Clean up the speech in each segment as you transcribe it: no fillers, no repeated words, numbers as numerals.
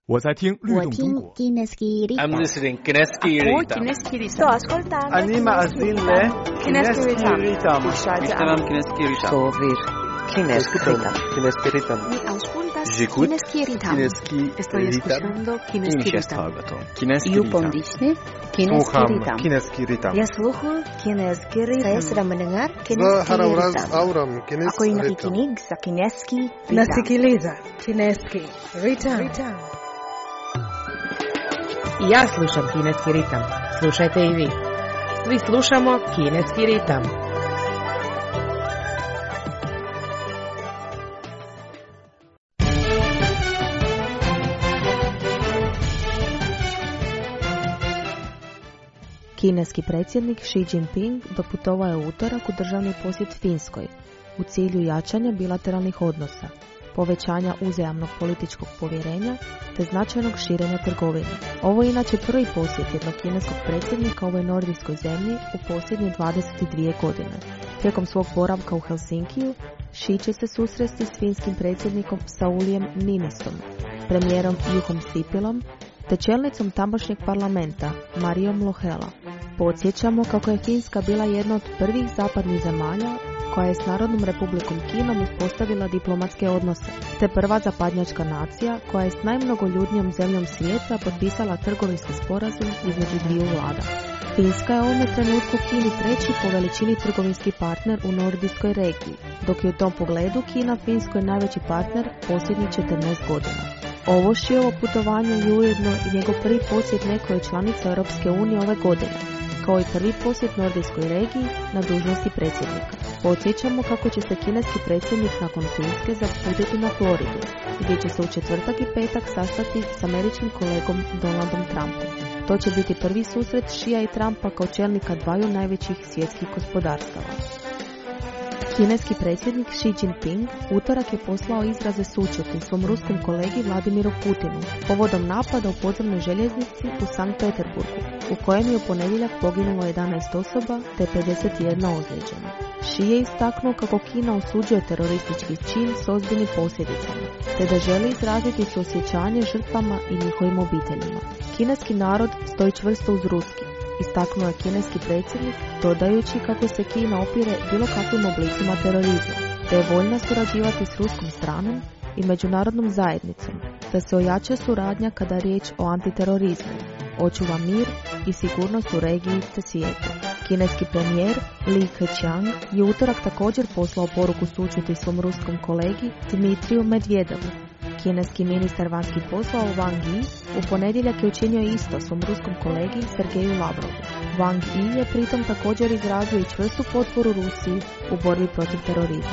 我在听律动中国。 I'm listening Kineski Ritam. Sto ascoltando. Anima azille Kineski Ritam. Ishtaram Kineski Ritam. Sovir Kineski Ritam. Mi auscultas J'écoute Kineski Ritam. Estoy escuchando Kineski Ritam. Yupondisne Kineski Ritam. Kineski Ritam. Ya sluhu Kineski Ritam. Saya sedang mendengar Za Kineski Haravraz Ritam. Auram Ako Kineski yung Ritam. nakikinig sa Kineski Ritam. Nasikiliza Kineski Ritam. Ja slušam Kineski ritam. Slušajte i vi. Svi slušamo Kineski ritam. Kineski predsjednik Xi Jinping doputovao je u utorak u državni posjet Finskoj u cilju jačanja bilateralnih odnosa, povećanja uzajamnog političkog povjerenja te značajnog širenja trgovine. Ovo je inače prvi posjet jednog kineskog predsjednika ovoj nordijskoj zemlji u posljednje 22 godine. Tijekom svog boravka u Helsinkiju, Xi će se susresti s finskim predsjednikom Saulijem Niinistom, premijerom Juhom Sipilom te čelnicom tamošnjeg parlamenta Marijom Lohela. Podsjećamo kako je Finska bila jedna od prvih zapadnih zemalja koja je s Narodnom republikom Kinom uspostavila diplomatske odnose, te prva zapadnjačka nacija koja je s najmnogoljudnijom zemljom svijeta potpisala trgovinski sporazum između dviju vlada. Finska je u ovome trenutku Kini treći po veličini trgovinski partner u nordijskoj regiji, dok je u tom pogledu Kina Finskoj najveći partner posljednjih 14 godina. Ovo Xiovo putovanje je ujedno i njegov prvi posjet nekoj članici Europske unije ove godine, kao i prvi posjet nordijskoj regiji na dužnosti predsjednika. Podsjećamo kako će se kineski predsjednik nakon Finske zaputiti na Floridu, gdje će se u četvrtak i petak sastati s američkim kolegom Donaldom Trumpom. To će biti prvi susret Xija i Trumpa kao čelnika dvaju najvećih svjetskih gospodarstava. Kineski predsjednik Xi Jinping utorak je poslao izraze sućuti svom ruskom kolegi Vladimiru Putinu povodom napada u podzemnoj željeznici u Sankt Peterburgu, u kojem je u ponedjeljak poginulo 11 osoba te 51 ozlijeđena. Xi je istaknuo kako Kina osuđuje teroristički čin s ozbiljnim posljedicama, te da želi izraziti suosjećanje žrtvama i njihovim obiteljima. Kineski narod stoji čvrsto uz ruski, istaknuo je kineski predsjednik, dodajući kako se Kina opire bilo kakvim oblicima terorizma, te je voljna surađivati s ruskom stranom i međunarodnom zajednicom, da se ojača suradnja kada je riječ o antiterorizmu, očuva mir i sigurnost u regiji te svijetu. Kineski premijer Li Keqiang je utorak također poslao poruku sućuti svom ruskom kolegi Dmitriju Medvedevu. Kineski ministar vanjskih poslova Wang Yi u ponedjeljak je učinio isto svom ruskom kolegi Sergeju Lavrovu. Wang Yi je pritom također izrazio i čvrstu potporu Rusiji u borbi protiv terorizma.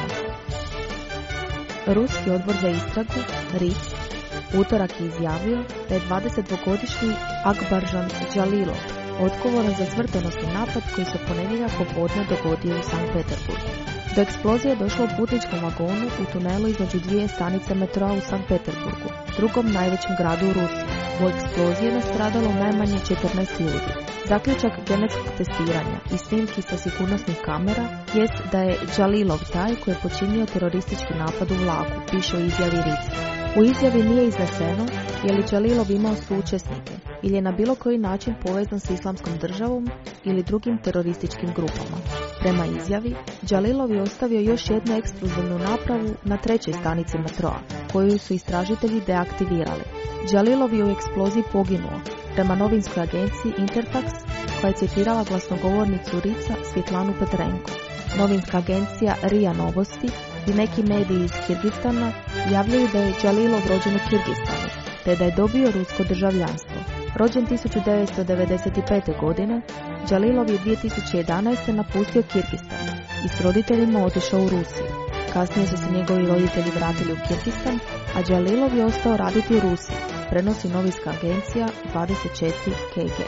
Ruski odbor za istragu, RIC, utorak je izjavio da je 22-godišnji Akbarjan Džalilov odgovoran za smrtonosni napad koji se ponedjeljak popodne dogodio u Sankt Peterburgu. Do eksplozije je došlo u putničkom vagonu u tunelu između dvije stanice metroa u Sankt Peterburgu, drugom najvećem gradu u Rusiji. U eksploziji je nastradalo najmanje 14 ljudi. Zaključak genetskog testiranja i snimki sa sigurnosnih kamera jest da je Džalilov taj koji je počinio teroristički napad u vlaku, piše u izjavi RIC. U izjavi nije izneseno je li Džalilov imao suučesnike ili je na bilo koji način povezan s Islamskom državom ili drugim terorističkim grupama. Prema izjavi, Džalilov je ostavio još jednu eksplozivnu napravu na trećoj stanici metroa, koju su istražitelji deaktivirali. Džalilov je u eksploziji poginuo, prema novinskoj agenciji Interfax, koja je citirala glasnogovornicu RIC-a Svjetlanu Petrenko. Novinska agencija RIA Novosti i neki mediji iz Kirgistana javljaju da je Džalilov rođen u Kirgistanu, te da je dobio rusko državljanstvo. Rođen 1995. godine, Džalilov je 2011. napustio Kirgistan i s roditeljima otišao u Rusiju. Kasnije su se njegovi roditelji vratili u Kirgistan, a Džalilov je ostao raditi u Rusiji, prenosi novinska agencija 24 KG.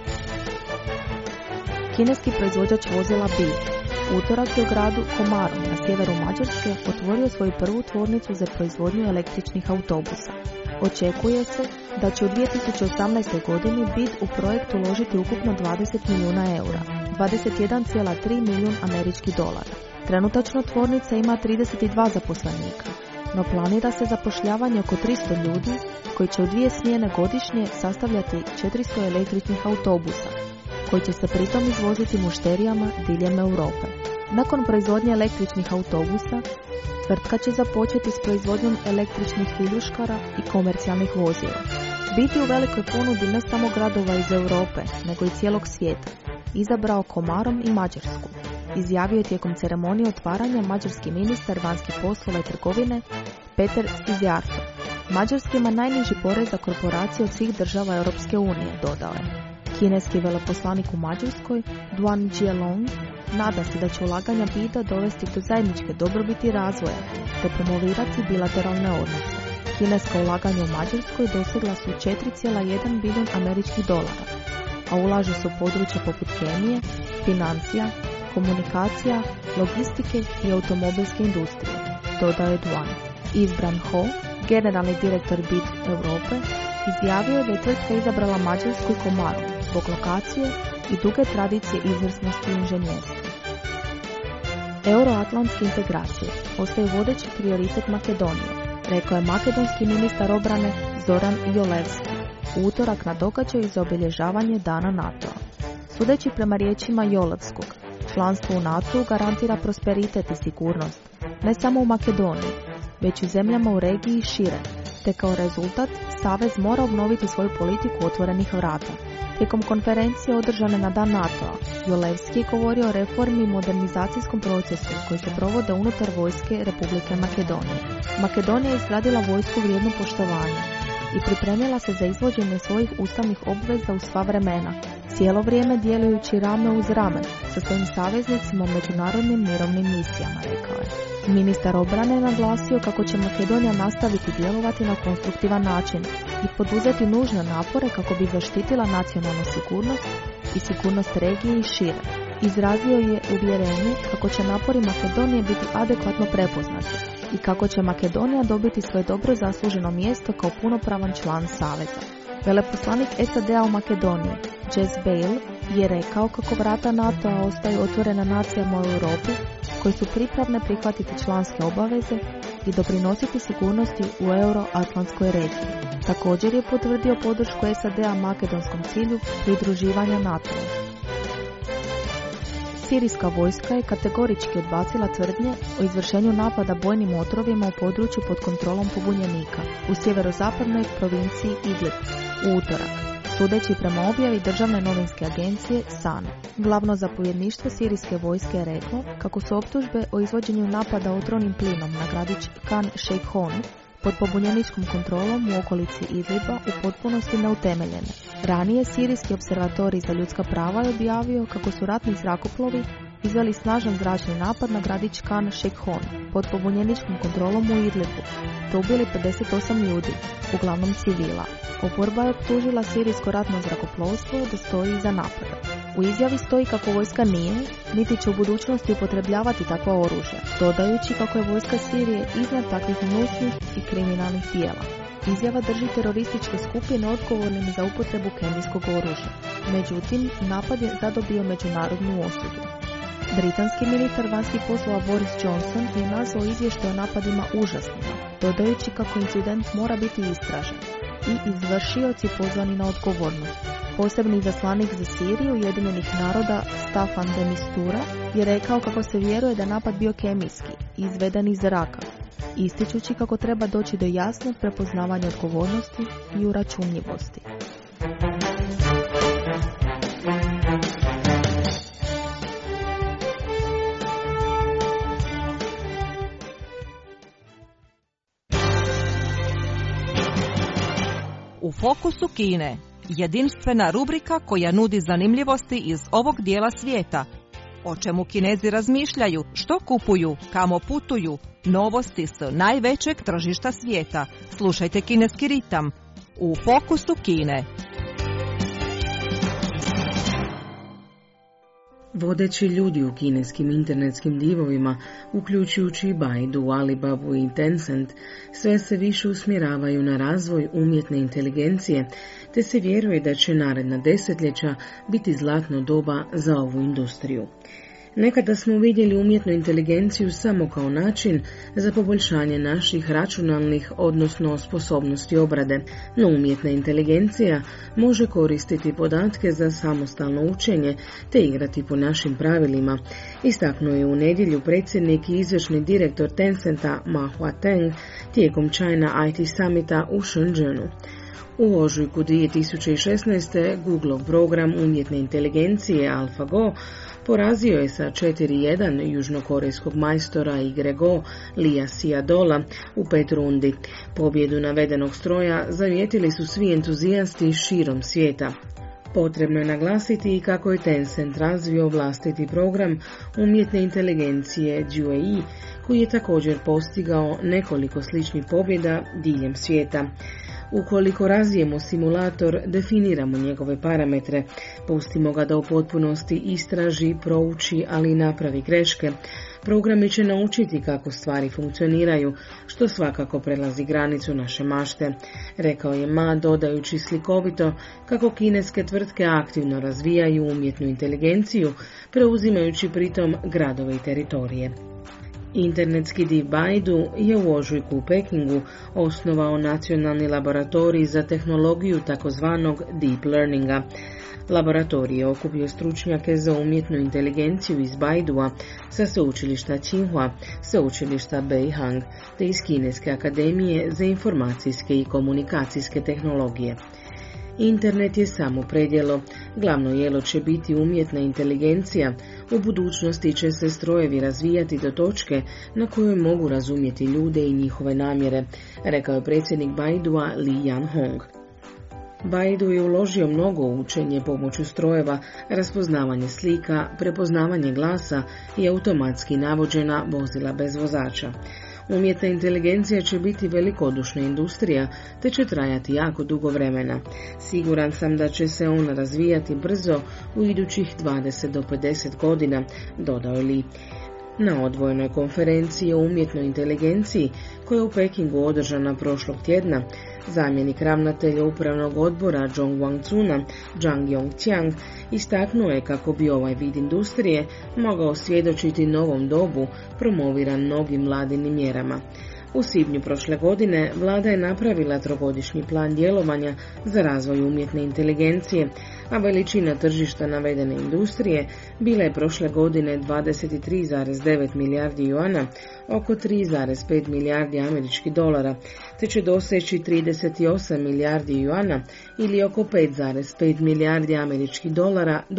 Kineski proizvođač vozila BYD utorak je u gradu Komarom na sjeveru Mađarske otvorio svoju prvu tvornicu za proizvodnju električnih autobusa. Očekuje se da će u 2018. godini BYD u projekt uložiti ukupno 20 milijuna eura, 21,3 milijun američkih dolara. Trenutačno tvornica ima 32 zaposlenika no planira se zapošljavanje oko 300 ljudi koji će u 2 smjene godišnje sastavljati 400 električnih autobusa, koji će se pritom izvoziti mušterijama diljem Europe. Nakon proizvodnje električnih autobusa, tvrtka će započeti s proizvodnjom električnih viljuškara i komercijalnih vozila. Biti u velikoj ponudi ne samo gradova iz Europe, nego i cijelog svijeta, izabrao Komarom i Mađarsku, izjavio je tijekom ceremonije otvaranja mađarski ministar vanjskih poslova i trgovine Peter Szijjártó. Mađarska ima najniži porez za korporacije od svih država Europske unije, dodao je. Kineski veleposlanik u Mađarskoj, Duan Jielong, nada se da će ulaganja BID-a dovesti do zajedničke dobrobiti razvoja te promovirati bilateralne odnose. Kineska ulaganja u Mađarskoj dosegla su 4,1 bilijun američkih dolara, a ulaže se u područja poput kemije, financija, komunikacija, logistike i automobilske industrije, dodao je Duan. Izbran Ho, generalni direktor BID Europe, izjavio je da je tvrtka izabrala Mađarsku i Komaru zbog lokacije i duge tradicije izvrsnosti i inženjerstva. Euroatlantske integracije ostaju vodeći prioritet Makedonije, rekao je makedonski ministar obrane Zoran Jolevski u utorak na događaju za obilježavanje Dana NATO-a. Sudeći prema riječima Jolevskog, članstvo u NATO garantira prosperitet i sigurnost, ne samo u Makedoniji, već i zemljama u regiji i šire, te kao rezultat Savez mora obnoviti svoju politiku otvorenih vrata. Tijekom konferencije održane na Dan NATO-a, Jolevski je govorio o reformi i modernizacijskom procesu koji se provode unutar vojske Republike Makedonije. Makedonija je izgradila vojsku vrijednu poštovanja i pripremila se za izvođenje svojih ustavnih obveza u sva vremena, cijelo vrijeme djelujući rame uz rame sa svojim saveznicima u međunarodnim mirovnim misijama, rekao je. Ministar obrane je naglasio kako će Makedonija nastaviti djelovati na konstruktivan način i poduzeti nužne napore kako bi zaštitila nacionalnu sigurnost i sigurnost regije i šire. Izrazio je uvjerenje kako će napori Makedonije biti adekvatno prepoznati i kako će Makedonija dobiti svoje dobro zasluženo mjesto kao punopravan član Saveza. Veleposlanik SAD-a u Makedoniji, Jess Bale, je rekao kako vrata NATO-a ostaju otvorena nacijama u Europi koji su pripravne prihvatiti članske obaveze i doprinositi sigurnosti u euroatlantskoj regiji. Također je potvrdio podršku SAD-a makedonskom cilju pridruživanja NATO-u. Sirijska vojska je kategorički odbacila tvrdnje o izvršenju napada bojnim otrovima u području pod kontrolom pobunjenika u sjeverozapadnoj provinciji Idlib u utorak, sudeći prema objavi državne novinske agencije SANA. Glavno zapovjedništvo sirijske vojske je reklo kako su optužbe o izvođenju napada otrovnim plinom na gradić Khan Sheikhoun pod pobunjeničkom kontrolom u okolici Idliba u potpunosti neutemeljene. Ranije Sirijski observatorij za ljudska prava je objavio kako su ratni zrakoplovi izveli snažan zračni napad na gradić Khan Sheikhoun pod pobunjeničkom kontrolom u Idlibu, te ubili 58 ljudi, uglavnom civila. Oporba je optužila sirijsko ratno zrakoplovstvo da stoji iza napada. U izjavi stoji kako vojska nije, niti će u budućnosti upotrebljavati takva oružja, dodajući kako je vojska Sirije iznad takvih gnusnih i kriminalnih djela. Izjava drži terorističke skupine odgovornim za upotrebu kemijskog oružja. Međutim, napad je zadobio međunarodnu osudu. Britanski ministar vanjskih poslova Boris Johnson je nazvao izvještaj o napadima užasnima, dodajući kako incident mora biti istražen i izvršioci pozvani na odgovornost. Posebni izaslanik za Siriju Ujedinjenih naroda Staffan de Mistura je rekao kako se vjeruje da napad bio kemijski i izveden iz zraka, ističući kako treba doći do jasnog prepoznavanja odgovornosti i uračunljivosti. U fokusu Kine, jedinstvena rubrika koja nudi zanimljivosti iz ovog dijela svijeta. O čemu Kinezi razmišljaju, što kupuju, kamo putuju, novosti s najvećeg tržišta svijeta. Slušajte Kineski ritam u fokusu Kine. Vodeći ljudi u kineskim internetskim divovima, uključujući Baidu, Alibabu i Tencent, sve se više usmjeravaju na razvoj umjetne inteligencije, te se vjeruje da će naredna desetljeća biti zlatno doba za ovu industriju. Nekada smo vidjeli umjetnu inteligenciju samo kao način za poboljšanje naših računalnih, odnosno sposobnosti obrade, no umjetna inteligencija može koristiti podatke za samostalno učenje te igrati po našim pravilima, istaknuo je u nedjelju predsjednik i izvršni direktor Tencenta Ma Huateng tijekom China IT Summita u Shenzhenu. U ožujku 2016. Google program umjetne inteligencije AlphaGo porazio je sa 4:1 južnokorejskog majstora igre Go Lia Seadola u 5 rundi. Pobjedu navedenog stroja zavjetili su svi entuzijasti širom svijeta. Potrebno je naglasiti i kako je Tencent razvio vlastiti program umjetne inteligencije DUAE, koji je također postigao nekoliko sličnih pobjeda diljem svijeta. Ukoliko razvijemo simulator, definiramo njegove parametre, pustimo ga da u potpunosti istraži, prouči, ali i napravi greške. Programi će naučiti kako stvari funkcioniraju, što svakako prelazi granicu naše mašte, rekao je Ma, dodajući slikovito kako kineske tvrtke aktivno razvijaju umjetnu inteligenciju, preuzimajući pritom gradove i teritorije. Internetski div Baidu je u ožujku u Pekingu osnovao nacionalni laboratorij za tehnologiju takozvanog deep learninga. Laboratorij je okupio stručnjake za umjetnu inteligenciju iz Baidua sa sveučilišta Tsinghua, sveučilišta Beihang te iz Kineske akademije za informacijske i komunikacijske tehnologije. Internet je samo predjelo, glavno jelo će biti umjetna inteligencija, u budućnosti će se strojevi razvijati do točke na kojoj mogu razumjeti ljude i njihove namjere, rekao je predsjednik Baidua Li Yanhong. Baidu je uložio mnogo u učenje pomoću strojeva, raspoznavanje slika, prepoznavanje glasa i automatski navođena vozila bez vozača. Umjetna inteligencija će biti velikodušna industrija, te će trajati jako dugo vremena. Siguran sam da će se ona razvijati brzo u idućih 20 do 50 godina, dodao je Li. Na odvojenoj konferenciji o umjetnoj inteligenciji, koja je u Pekingu održana prošlog tjedna, zamjenik ravnatelja upravnog odbora Zhong Wangcuna, Zhang Yongqiang, istaknuo je kako bi ovaj vid industrije mogao svjedočiti novom dobu promoviran mnogim vladinim mjerama. U svibnju prošle godine vlada je napravila 3-godišnji plan djelovanja za razvoj umjetne inteligencije, a veličina tržišta navedene industrije bila je prošle godine 23,9 milijardi juana, oko 3,5 milijardi američkih dolara, te će doseći 38 milijardi juana ili oko 5,5 milijardi američkih dolara do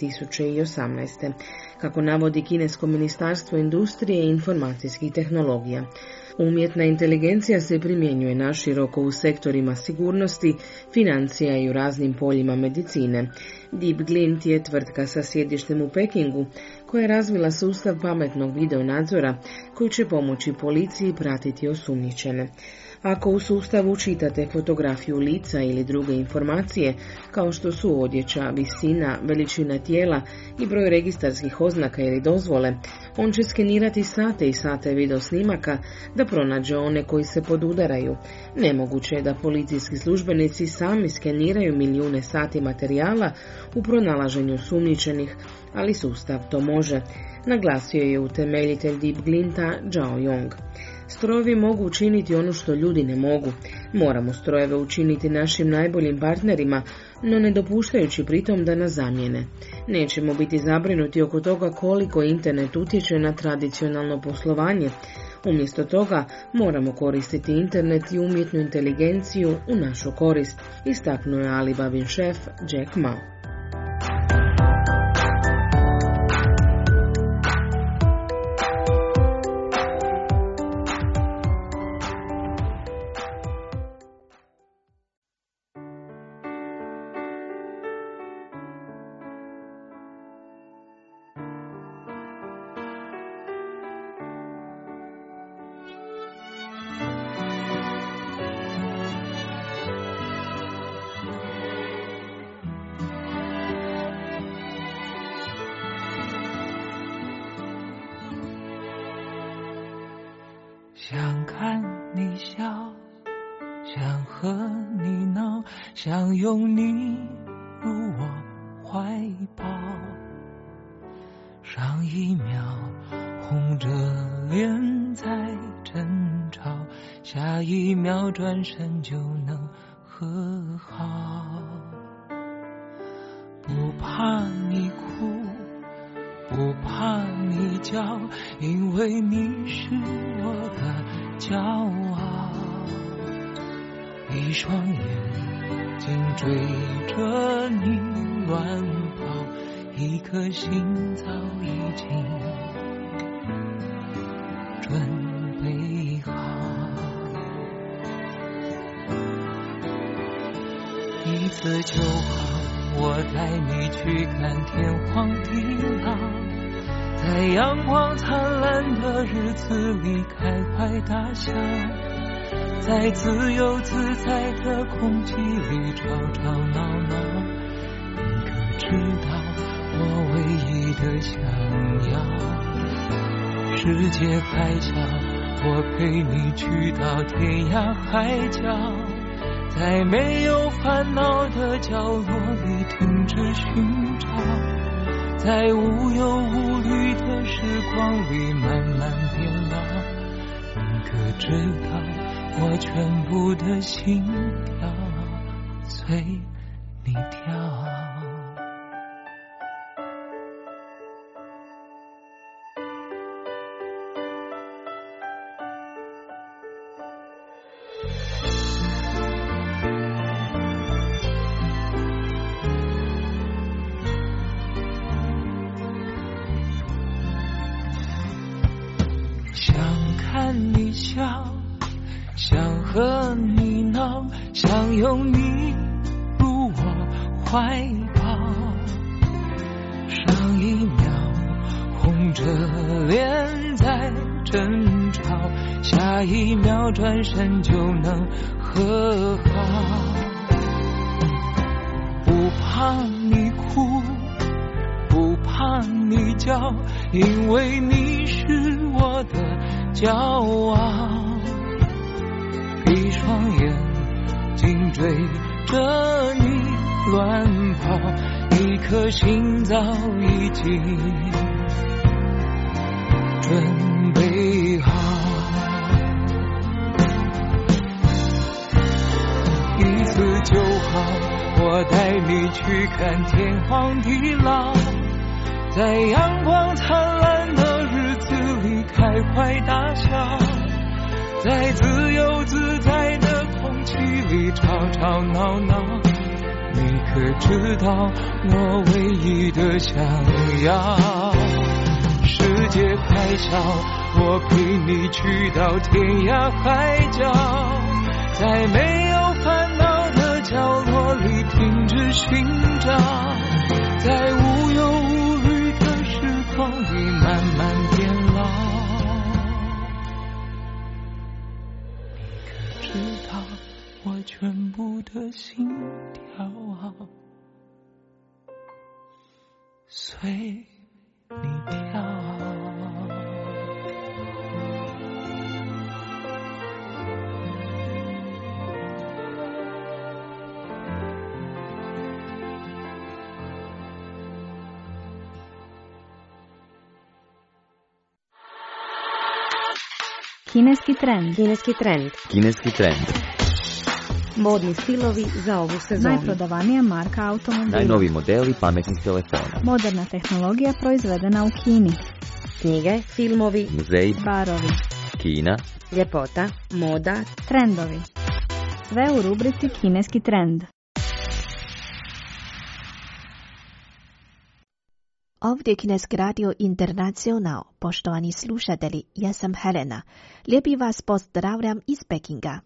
2018. kako navodi Kinesko ministarstvo industrije i informacijskih tehnologija. Umjetna inteligencija se primjenjuje naširoko u sektorima sigurnosti, financija i u raznim poljima medicine. DeepGlint je tvrtka sa sjedištem u Pekingu koja je razvila sustav pametnog videonadzora koji će pomoći policiji pratiti osumnjičene. Ako u sustavu čitate fotografiju lica ili druge informacije, kao što su odjeća, visina, veličina tijela i broj registarskih oznaka ili dozvole, on će skenirati sate i sate videosnimaka da pronađe one koji se podudaraju. Nemoguće je da policijski službenici sami skeniraju milijune sati materijala u pronalaženju sumnjičenih, ali sustav to može, naglasio je utemeljitelj DeepGlinta Zhao Yong. Strojevi mogu učiniti ono što ljudi ne mogu. Moramo strojeve učiniti našim najboljim partnerima, no ne dopuštajući pritom da nas zamijene. Nećemo biti zabrinuti oko toga koliko internet utječe na tradicionalno poslovanje. Umjesto toga moramo koristiti internet i umjetnu inteligenciju u našu korist, istaknuo je Alibabin šef Jack Ma. 想看你笑，想和你闹，想拥你入我怀抱， 上一秒红着脸在争吵，下一秒转身就能和好。不怕你哭，不怕你叫，因为你是我的骄傲。一双眼睛追着你乱跑，一颗心早已经准备好。一次就好，我带你去看天荒地老，在阳光灿烂的日子里开怀大笑，在自由自在的空气里吵吵闹闹。你可知道我唯一的想要？世界还小，我陪你去到天涯海角，在没有烦恼的角落里停止寻找，在无忧无虑的时光里慢慢变老。你可知道我全部的心跳随你跳？想看你笑，想和你闹，想拥你入我怀抱。上一秒红着脸在争吵，下一秒转身就能和好。不怕你哭，不怕你叫，因为你是我的骄傲。一双眼睛追着你乱跑，一颗心早已经准备好。一次就好，我带你去看天荒地老，在阳光灿烂的日子里开怀大笑，在自由自在的空气里吵吵闹闹。你可知道我唯一的想要？世界还小，我陪你去到天涯海角，在没有烦恼的角落里停止寻找，在无忧无虑的时光里慢慢变老。你可知道我全部的心跳随你跳？ Kineski trend. Kineski trend. Kineski trend. Modni stilovi za ovu sezonu. Najprodavanija marka automobila. Najnoviji modeli pametnih telefona. Moderna tehnologija proizvedena u Kini. Knjige, filmovi, muzeji, barovi, Kina, ljepota, moda, trendovi. Sve u rubrici Kineski trend. Ovdje Kineski radio Internacional, poštovani slušatelji, ja sam Helena. Lijepi vas pozdravljam iz Pekinga.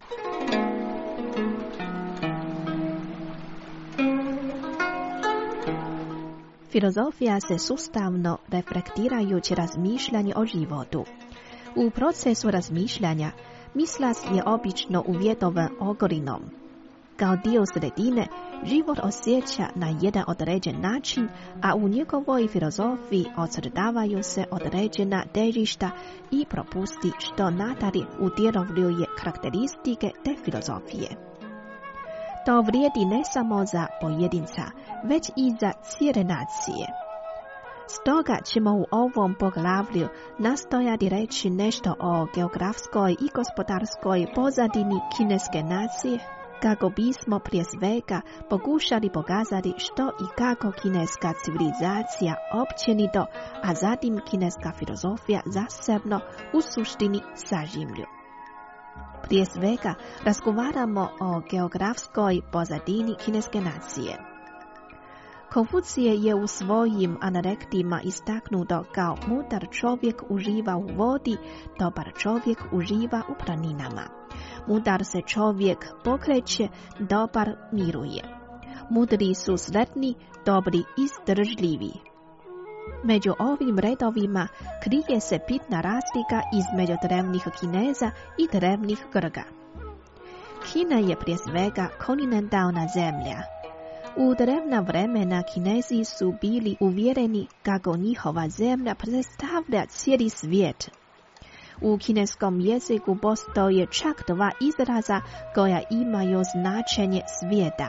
Filozofija se sustavno reflektirajući razmišljanje o životu. U procesu razmišljanja mislas je obično uvjetovan okolinom. Kao dio sredine, život osjeća na jedan određen način, a u njegovoj filozofiji ocrtavaju se određena težišta i propusti što nadalje utjelovljuje karakteristike te filozofije. To vrijedi ne samo za pojedinca, već i za cijele nacije. Stoga ćemo u ovom poglavlju nastojati reći nešto o geografskoj i gospodarskoj pozadini kineske nacije, kako bismo prije svega pokušali pokazati što i kako kineska civilizacija općenito, a zatim kineska filozofija zasebno u suštini sažimlju. Prije svega razgovaramo o geografskoj pozadini kineske nacije. Konfucije je u svojim anarektima istaknuto kao mudar čovjek uživa u vodi, dobar čovjek uživa u planinama. Mudar se čovjek pokreće, dobar miruje. Mudri su sretni, dobri izdržljivi. Među ovim redovima krije se bitna razlika između drevnih Kineza i drevnih Grga. Kina je prije svega kontinentalna zemlja. U drevna vremena Kinezi su bili uvjereni kako njihova zemlja predstavlja cijeli svijet. U kineskom jeziku postoje čak dva izraza koja imaju značenje svijeta.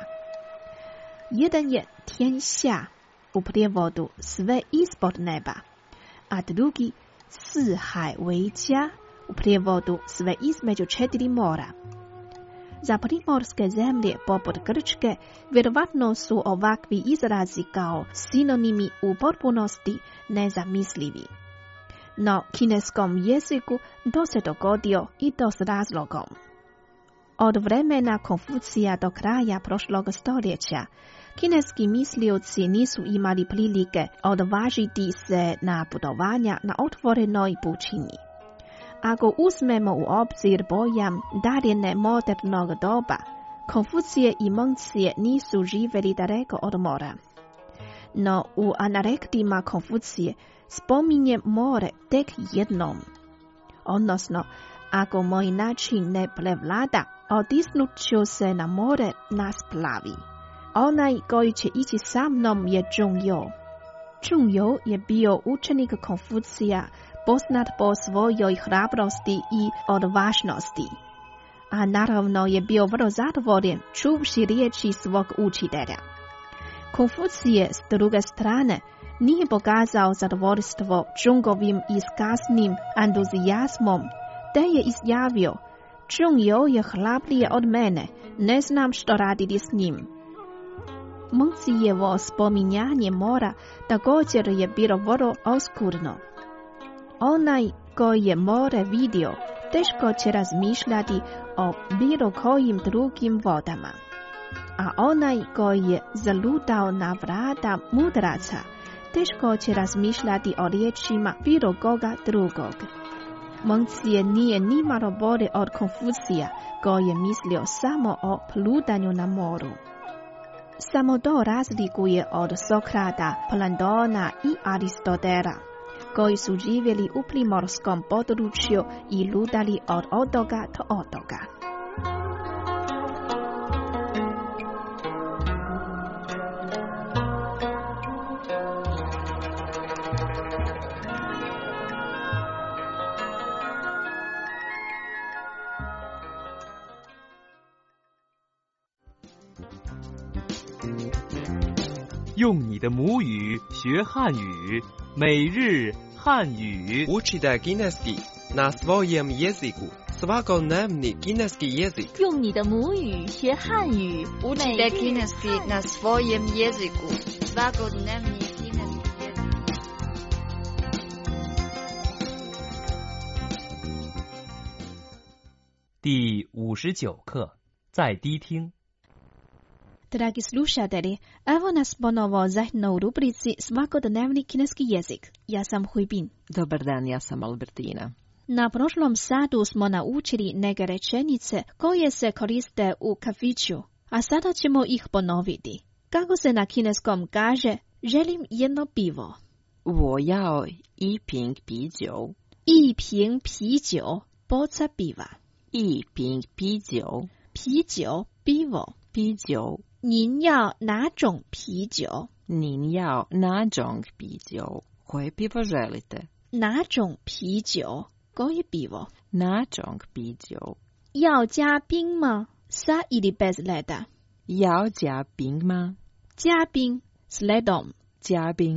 Jedan je tianxia, u prijevodu sve ispod neba, a drugi si hai wei jia, u prijevodu sve između 4 mora. Za primorske zemlje poput Grčke vjerovatno su ovakvi izrazi kao sinonimi u potpunosti nezamislivi. No kineskom jeziku to se dogodio i to s razlogom. Od vremena Konfucija do kraja prošlog stoljeća, kineski mislioci nisu imali prilike odvažiti se na putovanja na otvorenoj pučini. Ako uzmemo u obzir pojam daljine modernog doba, Konfucije i Mengcije nisu živjeli daleko od mora. No u anarektima Konfucije spominje more tek jednom. Odnosno, ako moj način ne prevlada, otisnut ću se na more na splavi. Onaj koji će ići sa mnom je Zhongyou. Zhongyou je bio učenik Konfucija, poznat po svojoj hrabrosti i odvažnosti. A naravno je bio vrlo zadovoljen čuvši riječi svog učitelja. Konfucije s druge strane nije pokazao zadovoljstvo Zhongovim iskaznim entuzijazmom, te je izjavio: Zhongyou je hrabrije od mene, ne znam što raditi s njim. Mengzijevo spominjanje mora također je bilo vrlo oskurno. Onaj koji je more vidio, teško će razmišljati o bilo kojim drugim vodama. A onaj koji je zalutao na vrata mudraca, teško će razmišljati o riječima bilo koga drugog. Mengcije nije nimalo bolje od Konfucija, koji je mislio samo o plutanju na moru. Samo to razlikuje od Sokrata, Platona i Aristotela, koji su živjeli u primorskom području i ludali od otoka do otoka. 用你的母语学汉语，每日汉语。 Učite kineski na svojem jeziku. Svakodnevni kineski jezik. 用你的母语学汉语。 Učite kineski na svojem jeziku. Svakodnevni kineski jezik. 第59课，在低听。 Dragi slušatelji, evo nas ponovo zajedno u rubrici Svakodnevni kineski jezik. Ja sam Huibin. Dobar dan, ja sam Albertina. Na prošlom satu smo naučili neke rečenice koje se koriste u kafiću, a sada ćemo ih ponoviti. Kako se na kineskom kaže, želim jedno pivo. 我要一瓶啤酒。 一瓶啤酒, boca piva. 一瓶啤酒。 啤酒, pivo. 啤酒。 您要哪种啤酒？ 您要哪种啤酒？ Koje pivo želite？ 哪种啤酒？ Koje pivo？ 哪种啤酒？ 要加冰吗？ Sa ili bez leda？ 要加冰吗？ 加冰 s ledom。 加冰。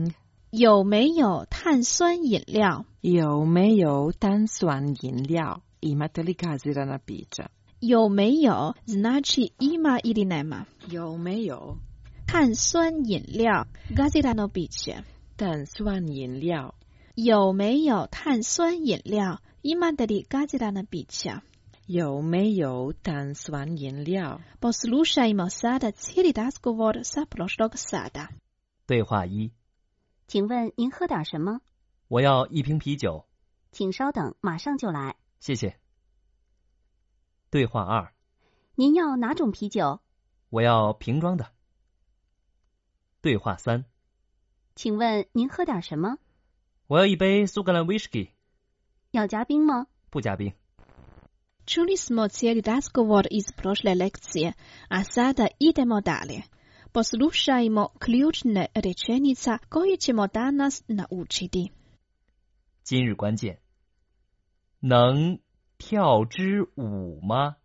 有没有碳酸饮料？ 有没有碳酸饮料？Imate li gazirana pića? 有没有 znači ima ili nema? 有没有碳酸饮料 gazirano piće? 碳酸饮料有没有碳酸饮料 imate li gazirana pića? 有没有碳酸饮料 Poslušajmo sada cijeli razgovor sa prošlog sada. 对话1， 请问您喝点什么？ 我要1瓶啤酒。 请稍等，马上就来。 谢谢。对话2， 您要哪种啤酒？ 我要瓶装的。对话3， 请问您喝点什么？ 我要1杯苏格兰 whisky。 要加冰吗？ 不加冰。 Čuli smo cijeli razgovor iz prošle lekcije, a sada idemo dalje. Poslušajmo ključne rečenica koje ćemo danas naučiti. 今日关键，能跳支舞吗？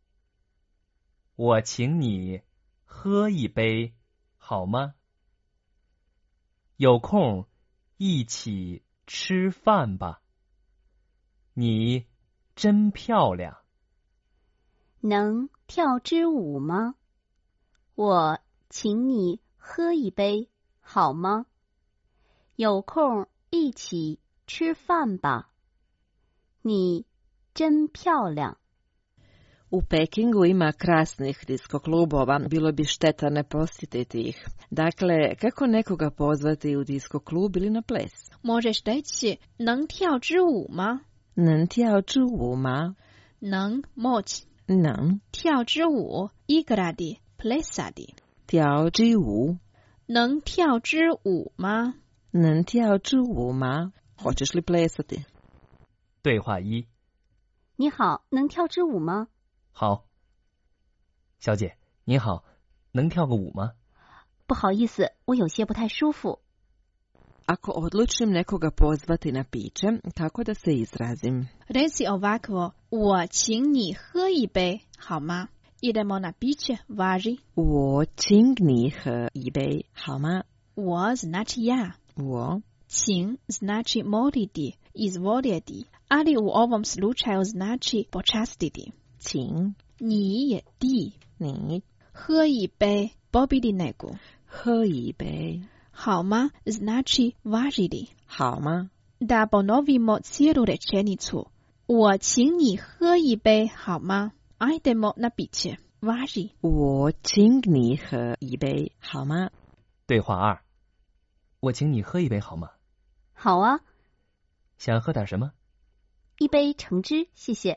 我请你喝一杯好吗？有空一起吃饭吧。你真漂亮。 能跳支舞吗？我请你喝一杯好吗？有空一起吃饭吧。你真漂亮。 U Pekingu ima krasnih disko klubova, bilo bi šteta ne posjetiti ih. Dakle, kako nekoga pozvati u disko klub ili na ples? Možeš reći, 能跳支舞吗？ 能跳支舞吗？ 能 moć， 能跳支舞 igrati plesati， 跳支舞能跳支舞吗？ 能跳支舞吗？ Hoćeš li plesati？ 对话1， 你好，能跳支舞吗？ 好。小姐，你好，能跳个舞吗？ 不好意思，我有些不太舒服。 Ako odlučim nekoga pozvati na piće, kako da se izrazim? Reci ovako, 我请你喝一杯好吗？ Idemo na piće, važi. 我请你喝一杯好吗？ 我 znači ja. 我请 znači moliti, izvoliti, ali u ovom slučaju znači počastiti. 请你也 ti. 你喝一杯 popiti neku. 喝一杯好吗 znači važili. 好吗？ Da ponovimo cijelu rečenicu. 我请你喝一杯好吗？ Ajdemo na piće. Važi. 我请你喝一杯好吗？ 对话2，我请你喝一杯好吗？ 好啊。 想喝点什么？ 一杯橙汁，谢谢。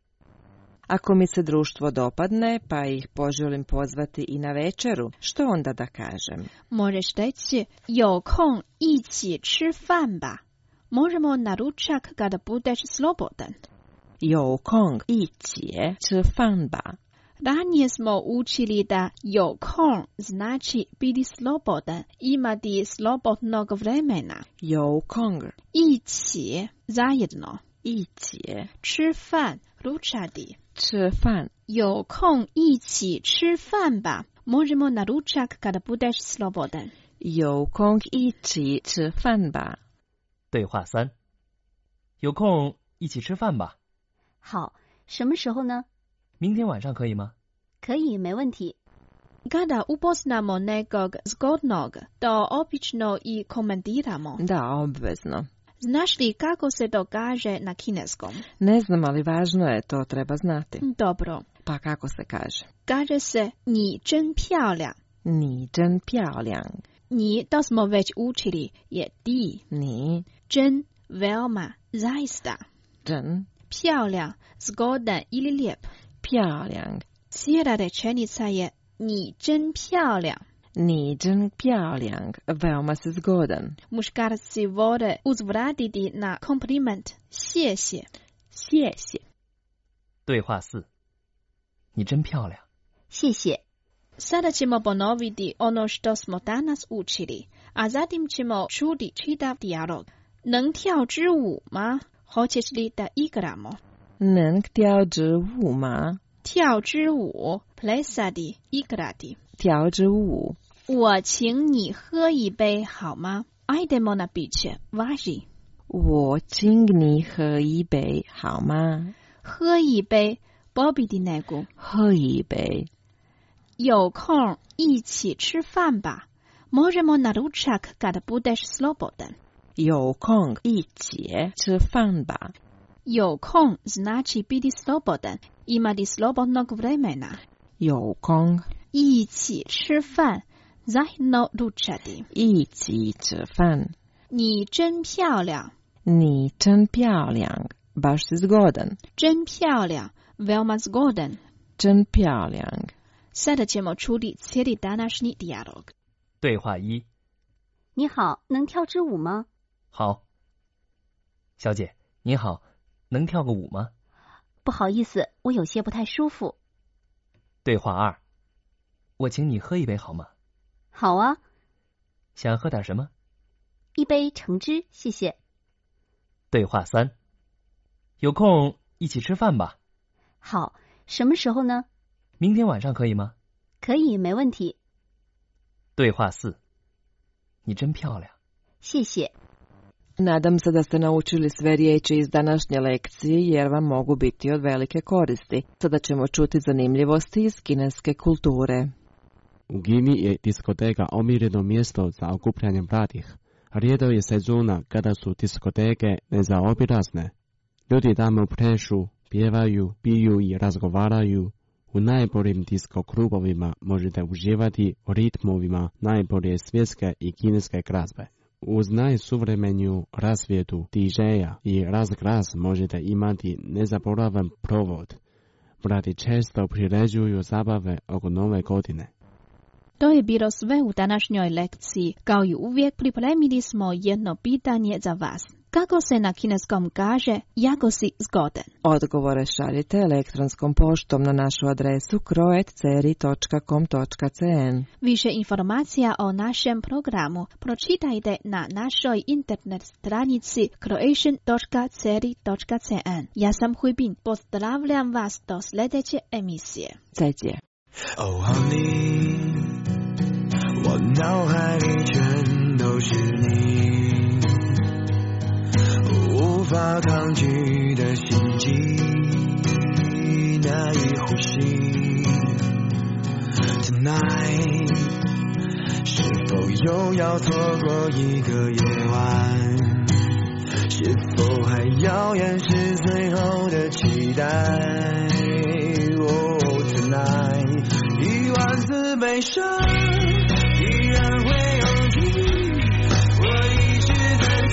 Ako mi se društvo dopadne, pa ih poželim pozvati i na večeru, što onda da kažem? Možeš reći, 有空一起吃饭吧。Možemo na ručak kada budeš slobodan. 有空一起吃饭吧。 Ranije smo učili da 有空 znači biti slobodan, imati slobodnog vremena. 有空一起 zajedno. 一起吃饭 ručati. 吃饭有空一起吃饭吧。Možemo na ručak kada budeš slobodan. 有空一起吃饭吧。 对话3，有空一起吃饭吧。 好，什么时候呢？ 明天晚上可以吗？ 可以，没问题。 Kada upoznamo nekog zgodnog, to obično i komentiramo. Da, obvezno. Znaš li kako se to kaže na kineskom? Ne znam, ali važno je, to treba znati. Dobro. Pa kako se kaže? Kaže se 你真漂亮。 你真漂亮。 你 to smo već učili je ti. 你真 veoma zaista. 真漂亮 zgodan ili lijep. 漂亮 Cijela rečenica je 你真漂亮。 你真漂亮 veoma si zgodan. Muškarci vole uzvratiti na kompliment 谢谢。 谢谢。 对话4，你真漂亮。 谢谢。 Sada ćemo ponoviti ono što smo danas učili, a zatim ćemo čuti čitav dijalog. 能跳支舞吗？ Hoćeš li da igramo? 能跳支舞吗？ 跳支舞 plesati, igrati. 跳支舞。 我请你喝一杯好吗？ Ajdemo na piće, važi. 我请你喝一杯好吗？ 喝一杯 popiti neku. 喝一杯。 有空一起吃饭吧。Možemo na ručak kada budeš slobodan. 有空一起吃饭吧。 有空znači biti slobodan, imati slobodnog vremena. 有空一起吃饭 zajedno ručati. 一起吃饭。 你真漂亮。 你真漂亮 baš si zgodan. 真漂亮 veoma zgodan. 真漂亮。 Sada ćemo čuti cijeli današnji dijalog. 对话一： 你好，能跳支舞吗？ 好。小姐，你好，能跳个舞吗？ 不好意思，我有些不太舒服。 对话二：我请你喝一杯好吗？ 好啊。 想喝点什么？ 一杯橙汁，谢谢。 对话三：有空一起吃饭吧。 好，什么时候呢？ 明天晚上可以吗？ 可以，没问题。 对话四：你真漂亮。 谢谢。 Nadam se da ste naučili sve riječi iz današnje lekcije jer vam mogu biti od velike koristi. Sada ćemo čuti zanimljivosti iz kineske kulture. U Kini je diskoteka omiljeno mjesto za okupljanje mladih. Rijetko je sezona kada su diskoteke nezaobilazne. Ljudi tamo plešu, pjevaju, piju i razgovaraju. U najboljim disko klubovima možete uživati u ritmovima najbolje svjetske i kineske glazbe. Uz najsuvremeniju rasvjetu DJ-a i razglas možete imati nezaboravan provod. Mladi često priređuju zabave oko nove godine. To je bilo sve u današnjoj lekciji. Kao i uvijek pripremili smo jedno pitanje za vas. Kako se na kineskom kaže jako si zgodan? Odgovore šaljite elektronskom poštom na našu adresu croatceri.com.cn. Više informacija o našem programu pročitajte na našoj internet stranici croatian.ceri.cn. Ja sam Huibin, pozdravljam vas do sljedeće emisije. 再见。 Oh honey， 我脑海里全都是你。无法抗拒的心悸，难以呼吸。Tonight， 是否又要错过一个夜晚？是否还遥远是最后的期待？哦 ，Tonight， 1万次悲伤，依然会有你。我一直在追。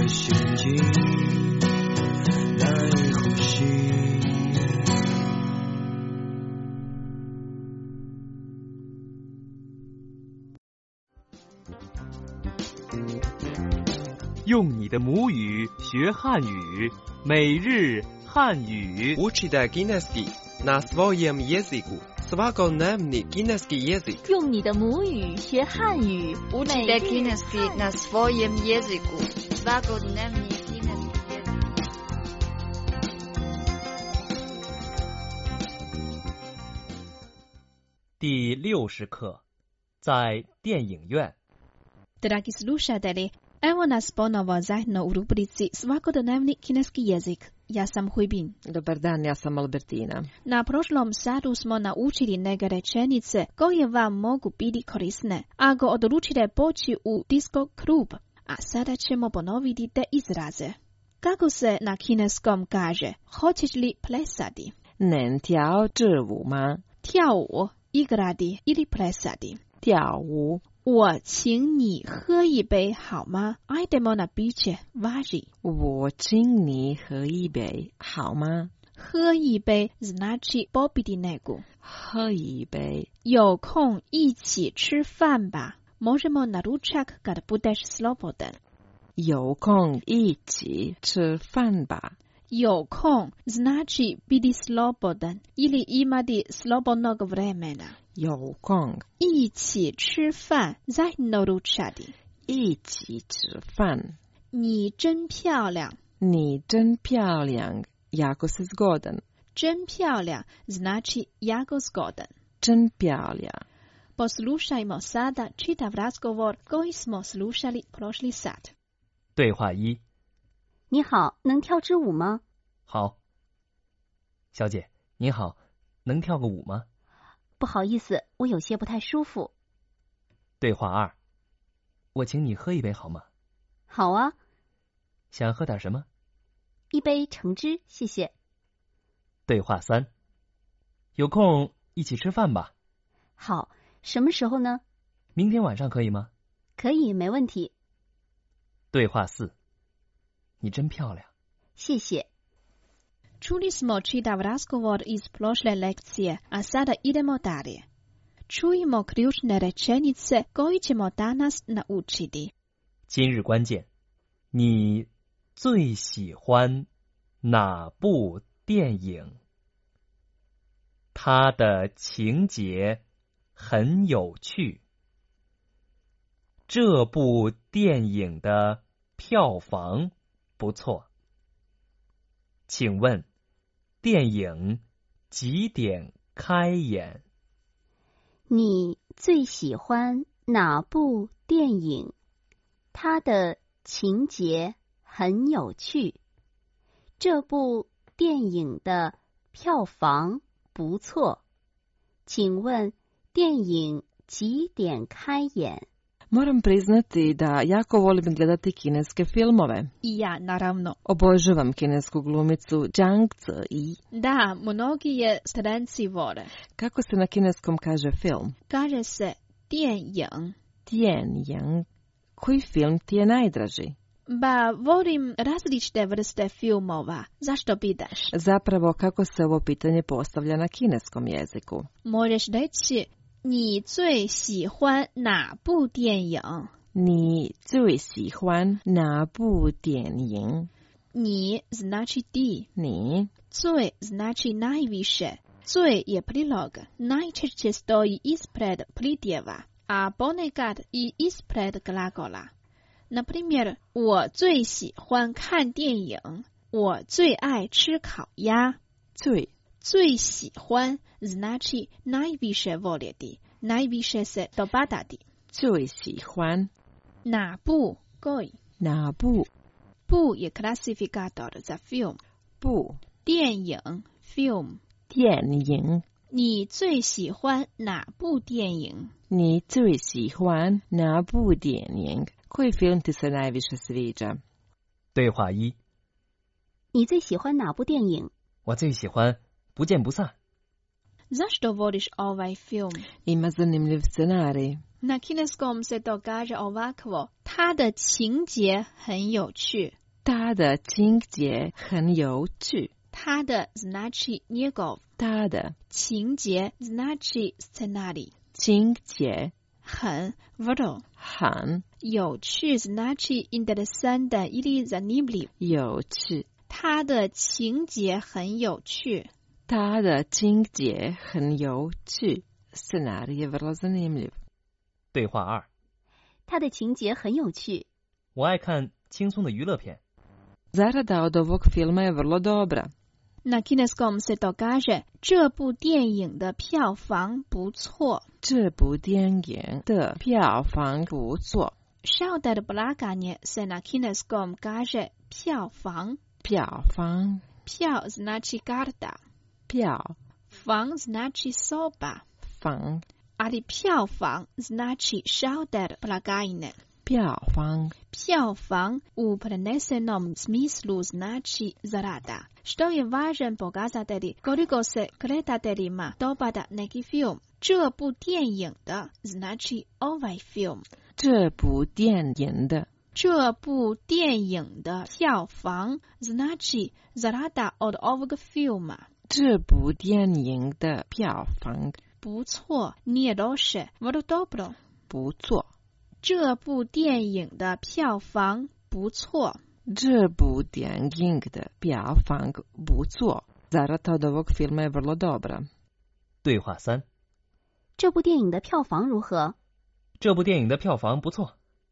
的陷阱，难以呼吸。 用你的母语学汉语，每日汉语。 Учите кінеський на своєму язику. Сваконемний кінеський язик. 用你的母语学汉语。 Учите кінеський на своєму язику. Сваконемний кінеський язик. 第60课，在电影院。 Dragi slušatelji, evo nas ponovo zajedno u rubrici Svakodnevni kineski jezik. Ja sam Huibin. Dobar dan, ja sam Albertina. Na prošlom satu smo naučili neke rečenice koje vam mogu biti korisne ako odlučite poći u disco klub. A sada ćemo ponoviti te izraze. Kako se na kineskom kaže? Hoćeš li plesati? Nen tiao zhi wu ma? Tiao, igrati ili plesati. Tiao wu. 我请你喝一杯好吗 ？Ajdemo na piće, važi. 我请你喝一杯好吗？ 喝一杯 znači popiti neku. 喝一杯。 有空一起吃饭吧。Možemo na ručak kad budeš slobodan. 有空一起吃饭吧。 有空 znači biti slobodan ili imati slobodnog vremena. 有空一起吃饭 zajedno ručati. 一起吃饭。 你真漂亮。 你真漂亮。jako si zgodan. 真漂亮 znači jako zgodan. 真漂亮。 Poslušajmo sada čitav razgovor koji smo slušali prošli sat. 对话一。 你好，能跳支舞吗？ 好。小姐，你好，能跳个舞吗？ 不好意思，我有些不太舒服。 对话二。我请你喝一杯好吗？ 好啊。 想喝点什么？ 一杯橙汁，谢谢。 对话三。有空一起吃饭吧。 好，什么时候呢？ 明天晚上可以吗？ 可以，没问题。 对话四。你真漂亮。 谢谢。 Čuli smo čitav razgovor iz prošle lekcije, a sada idemo dalje. Čujemo ključne rečenice koje ćemo danas naučiti. 今日关键，你最喜欢哪部电影？它的情节很有趣。这部电影的票房不错。请问，电影几点开演？ 你最喜欢哪部电影？它的情节很有趣。这部电影的票房不错。请问，电影几点开演？ Moram priznati da jako volim gledati kineske filmove. I ja, naravno. Obožavam kinesku glumicu Zhang Ziyi. Da, mnogi je stranci vole. Kako se na kineskom kaže film? Kaže se 电影. 电影. Koji film ti je najdraži? Ba, volim različite vrste filmova. Zašto pitaš? Zapravo, kako se ovo pitanje postavlja na kineskom jeziku? Možeš reći 你最喜欢哪部电影？ 你最喜欢哪部电影？ 你 znači ti. 你最 znači najviše. 最 je prilog. Najčešće stoji ispred pridjeva, a ponekad i ispred glagola. Na primjer, 我最喜欢看电影。我最爱吃烤鸭。最喜欢 znači najviše voljeti, najviše se dopadati. 最喜欢哪部 koji? 哪部部 je klasifikator za film. 部电影 film. 电影你最喜欢哪部电影？ 你最喜欢哪部电影？ Koji film ti se najviše sviđa? 对话一。 你最喜欢哪部电影？ 我最喜欢不见不散。 Zašto voliš ovaj film? Ima zanimljiv scenarij. Na kineskom se to kaže ovakvo. 它的情节很有趣。 它的情节很有趣。 它的 znači njegov。 它的情节 znači scenarij。 情节很 vrlo。 很有趣 znači interesantan ili zanimljiv。 有趣。 它的情节很有趣。 它的情节很有趣。Scenarij je vrlo zanimljiv。 对话2。 它的情节很有趣。 我爱看轻松的娱乐片。 Zarada od ovog filma je vrlo dobra。 Na kineskom se to kaže 这部电影的票房不错。 这部电影的票房不错。 Šaudar blaganje se na kineskom kaže 票房。 票房。 票 znači karta。 票。 房 znači soba。 房。 Ali 票房 znači šaudar blagajne。 票房。 票房 u prenesenom smislu znači zarada. Što je važan pokazatelj koliko se gledateljima dopada neki film. 这部电影的 znači ovaj film。 这部电影的。 这部电影的票房 znači zarada od ovog filma。 这部电影的票房不错 nije loše, vrlo dobro。 不错。 这部电影的票房不错。 这部电影的票房不错。Zarada od ovog filma je vrlo dobra。 对话3。 这部电影的票房如何？ 这部电影的票房不错。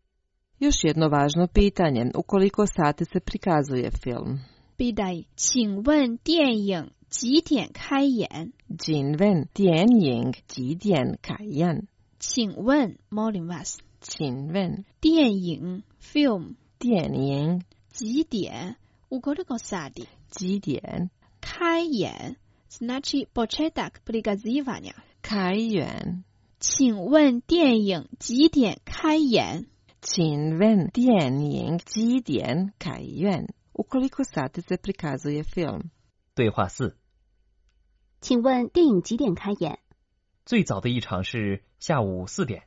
Još jedno važno pitanje. U koliko sati se prikazuje film? Pitanje. 请问电影几点开演？ 请问电影几点开演？ 请问 molim vas。 请问电影 film。 电影几点 u koliko sati？ 几点开演 znači početak prikazivanja。 开演。 请问电影几点开演？ 请问电影几点开演？ U koliko sati se prikazuje film? 对话4。 请问电影几点开演？ 最早的一场是下午4点。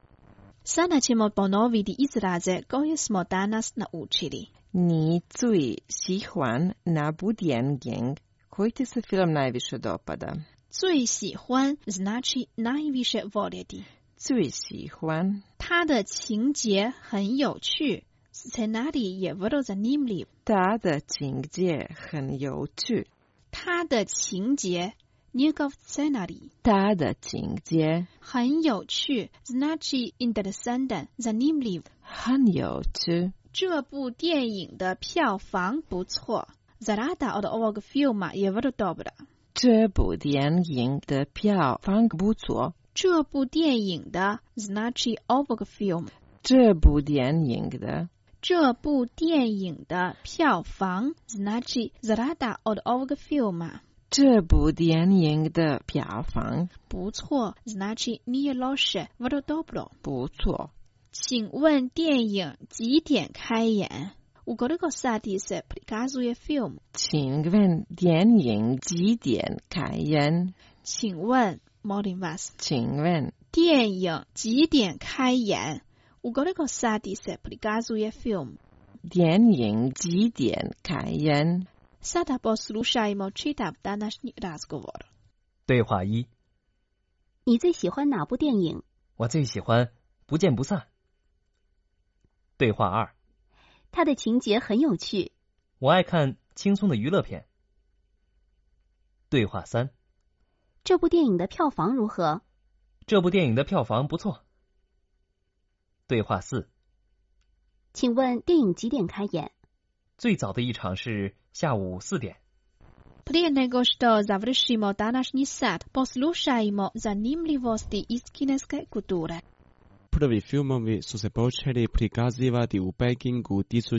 Sada ćemo ponoviti izraze koje smo danas naučili. 你最喜欢哪部电影？ Koji ti se film najviše dopada? 最喜欢 znači najviše voljeti. 最喜欢。 它的情节很有趣。Scenarij je vrlo zanimljiv. 它的情节很有趣。 它的情节 njegov scenarij. 它的情节很有趣 znači interesantan, zanimljiv. 很有趣。 这部电影的票房不错。Zarada od ovog filma je vrlo dobra. 这部电影的票房不错。 这部电影的 znači ovog film. 这部电影的。 这部电影的票房 znači zarada od ovog filma. 这部电影的票房不错 znači nije loše, vrlo dobro. 不错。 请问电影几点开演？ U koliko sati se prikazuje film? 请问电影几点开演？ 请问 molim vas. 请问电影几点开演？ U koliko sati se prikazuje film? 电影几点开演？ Sada poslušajmo čitav današnji razgovor. 对话1。 你最喜欢哪部电影？ 我最喜欢《不见不散》。对话2。 它的情节很有趣。 我爱看轻松的娱乐片。对话3。 这部电影的票房如何？ 这部电影的票房不错。对话4。 请问电影几点开演？ 最早的一场是下午4点。 Prije nego što završimo današnji sat, poslušajmo zanimljivosti iz kineske kulture. Prvi filmovi su se počeli prikazivati u Pekingu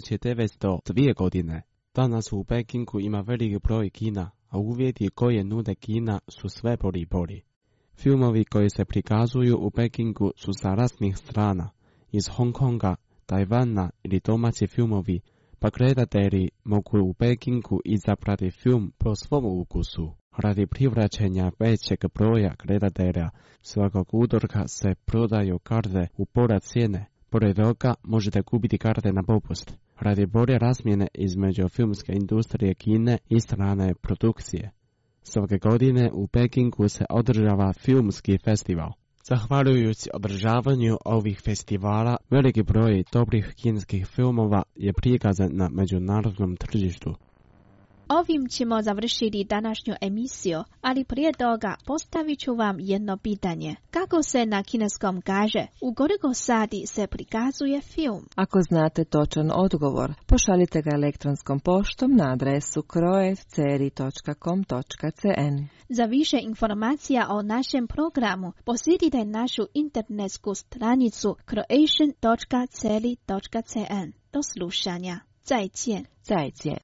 1902. godine. Danas u Pekingu ima veliki broj kina, a uvjeti koje nude kina su sve bolji i bolji. Filmovi koji se prikazuju u Pekingu su sa raznih strana, iz Hong Konga, Tajvana ili domaći filmovi, pa gledatelji mogu u Pekingu izabrati film po svom ukusu. Radi privlačenja većeg broja gledatelja, svakog utorka se prodaju karte u pola cijene. Pored toga možete kupiti karte na popust. Radi bolje razmjene između filmske industrije Kine i strane produkcije. Svake godine u Pekingu se održava filmski festival. Zahvaljujući održavanju ovih festivala, veliki broj dobrih kineskih filmova je prikazan na međunarodnom tržištu. Ovim ćemo završiti današnju emisiju, ali prije toga postavit ću vam jedno pitanje. Kako se na kineskom kaže u koliko sati se prikazuje film? Ako znate točan odgovor, pošaljite ga elektronskom poštom na adresu kroefceri.com.cn. Za više informacija o našem programu posjetite našu internetsku stranicu croatian.ceri.cn. Do slušanja. 再见. 再见.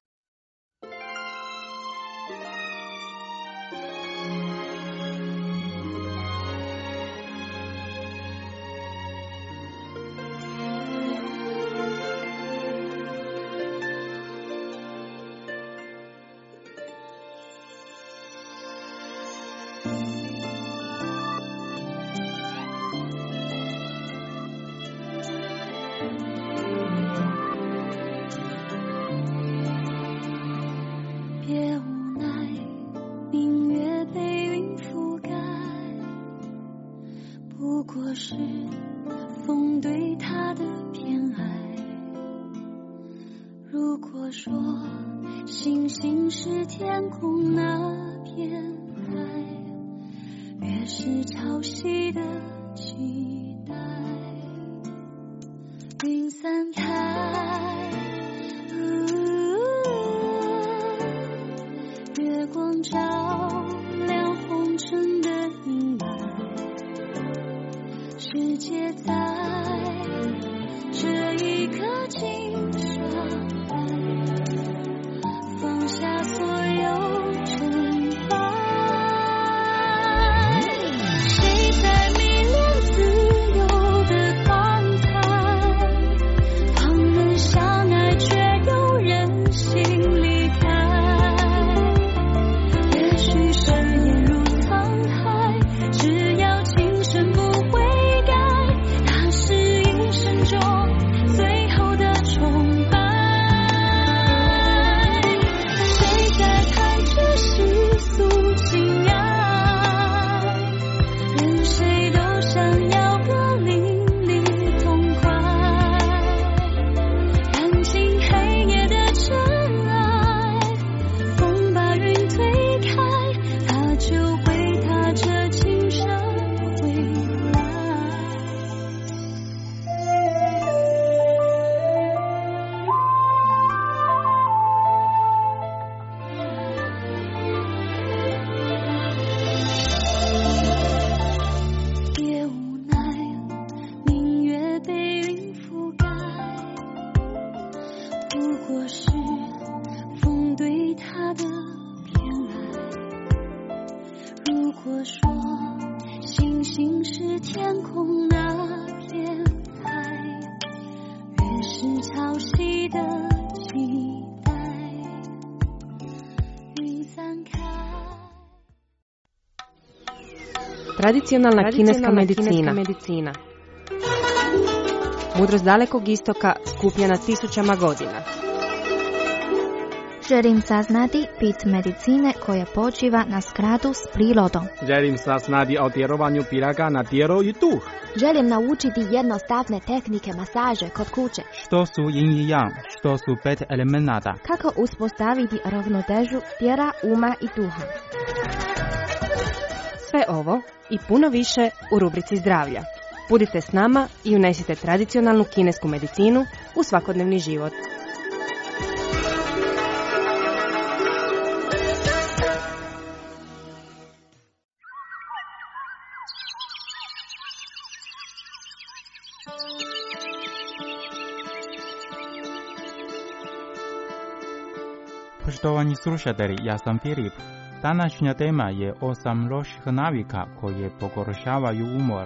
Tradicionalna kineska medicina. Mudrost dalekog istoka skupljena tisućama godina. Želim saznati bit medicine koja počiva na skladu s prirodom. Želim saznati o djelovanju piraga na tijelo i duh. Želim naučiti jednostavne tehnike masaže kod kuće. Što su yin i yang, što su 5 elemenata. Kako uspostaviti ravnotežu tijela, uma i duha. Sve ovo i puno više u rubrici zdravlja. Budite s nama i unesite tradicionalnu kinesku medicinu u svakodnevni život. Poštovani slušatelji, ja sam Filip. Današnja tema je 8 loših navika koje pogoršavaju umor.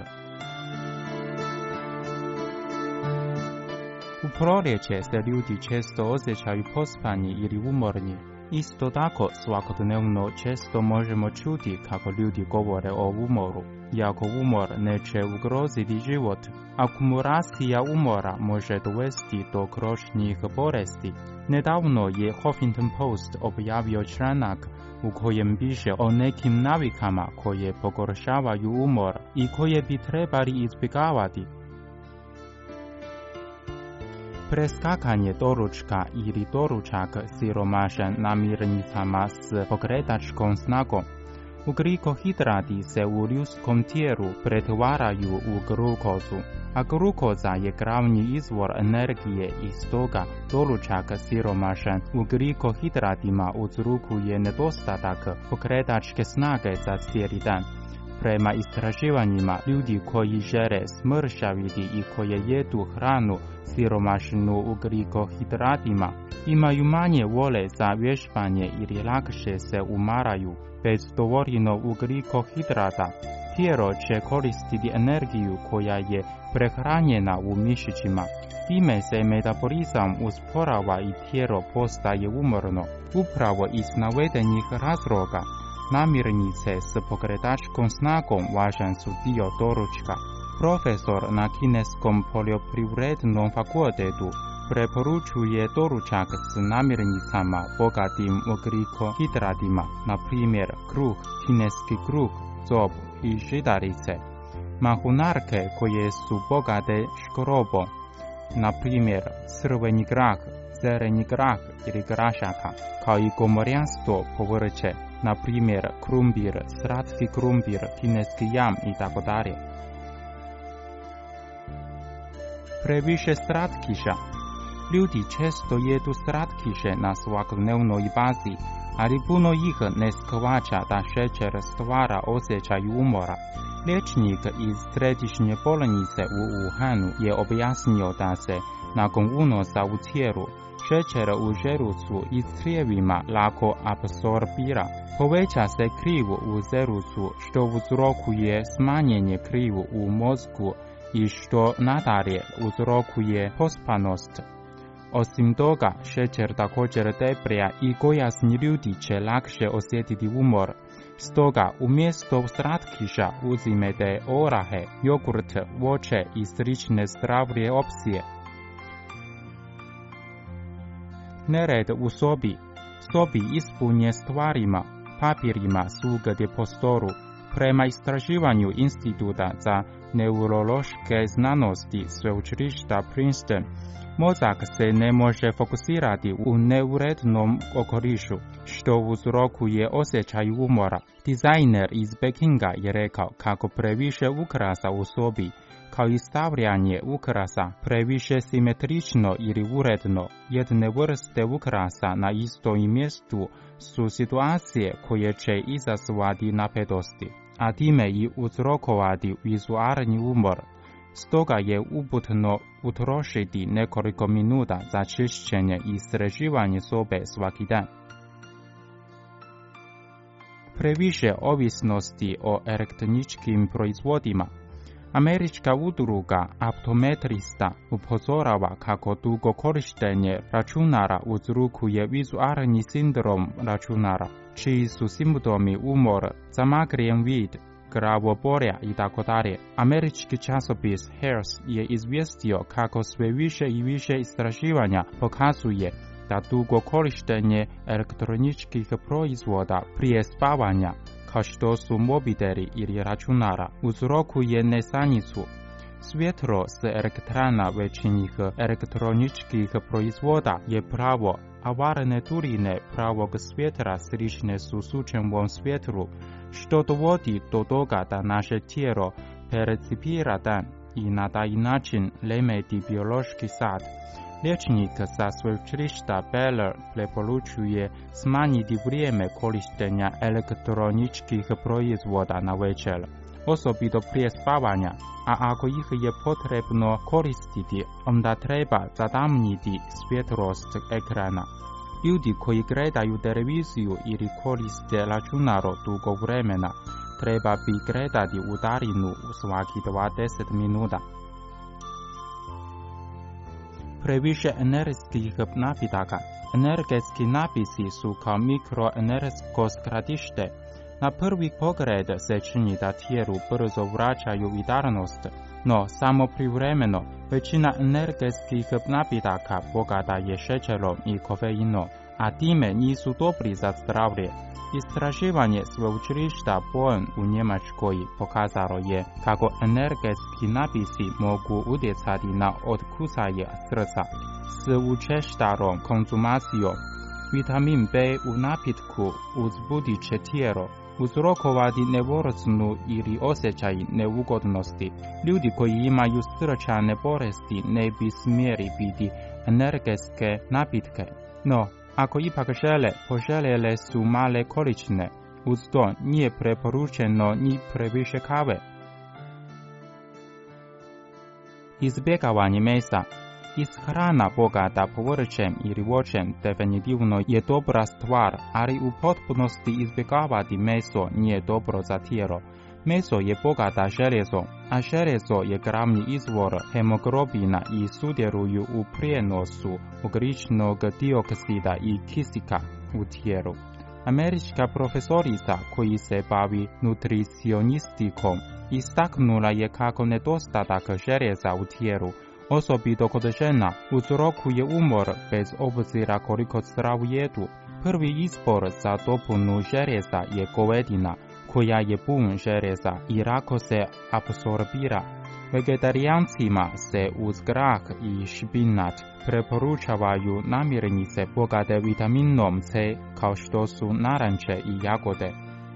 U proljeće se ljudi često osjećaju pospani ili umorni. Isto tako, svakodnevno često možemo čuti kako ljudi govore o umoru. Iako umor neće ugroziti život, akumulacija umora može dovesti do kroničnih bolesti. Nedavno je Huffington Post objavio članak u kojem piše o nekim navikama koje pogoršavaju umor i koje bi trebali izbjegavati. Preskakanje doručka ili doručak siromašan namirnicama s pokretačkom snagom. Ugljikohidrati se u ljudskom tijelu pretvaraju u glukozu, a glukoza je glavni izvor energije i stoga doručak siromašan ugljikohidratima uzrokuje nedostatak pokretačke snage za cijeli dan. Prema istraživanjima, ljudi koji žele smršaviti i koje jedu hranu siromašnu ugljikohidratima imaju manje vole za vježbanje ili lakše se umaraju. Bez dovoljno ugljikohidrata, tijelo će koristiti energiju koja je prehranjena u mišićima. Time se metabolizam usporava i tijelo postaje umorno. Upravo iz navedenih razloga, namirnice s pokretačkom snagom važan su dio doručka. Profesor na Kineskom poljoprivrednom fakultetu preporučuje doručak s namirnicama bogatim ugljikohidratima, na primjer kruh, kineski kruh, zob i žitarice. Mahunarke koje su bogate škrobom, na primjer crveni grah, zeleni grah ili grašaka, kao i gomorjanstvo povrće, na primjer krumpir, slatki krumpir, kineski jam itd. Previše slatkiša. Ljudi često jedu slatkiše na svakodnevnoj bazi, ali puno ih ne shvaća da šećer stvara osjećaj umora. Liječnik iz središnje bolnice u Wuhanu je objasnio da se nakon unosa u tijelu šećer u želucu i crijevima lako apsorbira. Poveća se kriv u želucu što uzrokuje smanjenje krivu u mozgu i što nadalje uzrokuje pospanost. Osim toga, šećer također deblja i gojasni ljudi će lakše osjetiti umor. Stoga, umjesto slatkiša uzimajte orahe, jogurt, voće i slične zdravije opcije. Nered u sobi. Sobi ispunje stvarima, papirima svugdje po stolu. Prema istraživanju Instituta za neurološke znanosti sveučilišta Princeton, mozak se ne može fokusirati u neurednom okolišu, što uzrokuje osjećaj umora. Dizajner iz Pekinga je rekao kako previše ukrasa u sobi, kao i stavljanje ukrasa previše simetrično ili uredno, jedne vrste ukrasa na istom mjestu su situacije koje će izazvati napetosti, a time i uzrokovati vizualni umor. Stoga je uputno utrošiti nekoliko minuta za čišćenje i sređivanje sobe svaki dan. Previše ovisnosti o elektroničkim proizvodima. Američka udruga optometrista upozorava kako dugo korištenje računara uzrokuje vizualni sindrom računara, čiji su simptomi umor, zamagljen vid, glavobolja itd. Američki časopis Health je izvijestio kako sve više i više istraživanja pokazuje da dugo korištenje elektroničkih proizvoda prije spavanja, kao što su mobiteli ili računara, uzrokuje nesanicu. Svjetlo s elektrana većinih elektroničkih proizvoda je pravo, a varene duljine pravog svjetla slične su sunčevom svjetlu, što dovodi do toga da naše tijelo percipira dan i na taj način remeti biološki sat. Liječnik sa sveučilišta Baylor preporučuje smanjiti vrijeme korištenja elektroničkih proizvoda na večer, osobito prije spavanja, a ako ih je potrebno koristiti, onda treba zatamniti svjetlost ekrana. Ljudi koji gledaju televiziju ili koriste računar dugo vremena, treba bi gledati u daljinu svaki 20 minuta. previše energijskih napitaka. Energetski napisi su kao mikroenergetsko skratište. Na prvi pogled se čini da tijelu brzo vraćaju vitalnost, no samo privremeno. Većina energetskih napitaka bogata je šećerom i kofeinom, a time nisu dobri za zdravlje. Istraživanje sveučilišta Bonn u Njemačkoj pokazalo je kako energetski napisi mogu utjecati na otkucaje srca. S učestalom konzumacijom vitamin B u napitku uzbudit će tijelo, uzrokovati nervoznu ili osjećaj neugodnosti. Ljudi koji imaju srčane bolesti ne bi smjeli piti energetske napitke, no ako ipak poželjele su male količine. Uz to nije preporučeno ni previše kave. Izbjegavanje mesa. Ishrana bogata povrćem ili voćem definitivno je dobra stvar, ali u potpunosti izbjegavati meso nije dobro za tijelo. Meso je bogata željezom, a željezo je glavni izvor hemoglobina i sudjeluju u prijenosu ugljičnog dioksida i kisika u tijelu. Američka profesorica koji se bavi nutricionistikom istaknula je kako nedostatak željeza u tijelu, osobito kod žena, uzrokuje umor bez obzira koliko zdravu jedu. Prvi izbor za dopunu željeza je govedina, koja je pun željeza i lako se apsorbira. Vegetarijancima se uz grah i špinat preporučavaju namirnice bogate vitaminom C kao što su naranče i jagode.